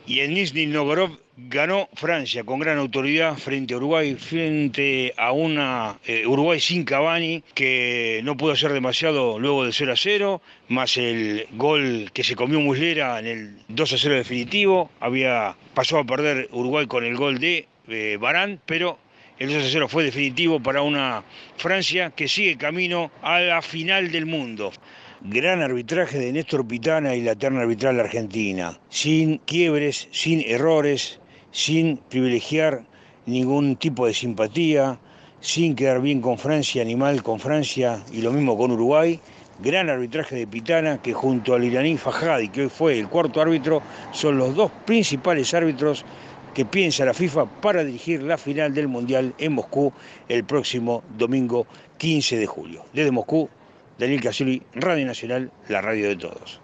Y en Nizhny Novgorod ganó Francia con gran autoridad frente a Uruguay, frente a una Uruguay sin Cavani, que no pudo hacer demasiado luego del 0-0, más el gol que se comió Muslera en el 2-0 definitivo. Pasó a perder Uruguay con el gol de Varane, pero el 2-0 fue definitivo para una Francia que sigue camino a la final del mundo. Gran arbitraje de Néstor Pitana y la terna arbitral argentina, sin quiebres, sin errores, sin privilegiar ningún tipo de simpatía, sin quedar bien con Francia ni mal con Francia, y lo mismo con Uruguay. Gran arbitraje de Pitana, que junto al iraní Fajadi, que hoy fue el cuarto árbitro, son los dos principales árbitros que piensa la FIFA para dirigir la final del Mundial en Moscú el próximo domingo 15 de julio. Desde Moscú, Daniel Cascioli, Radio Nacional, la radio de todos.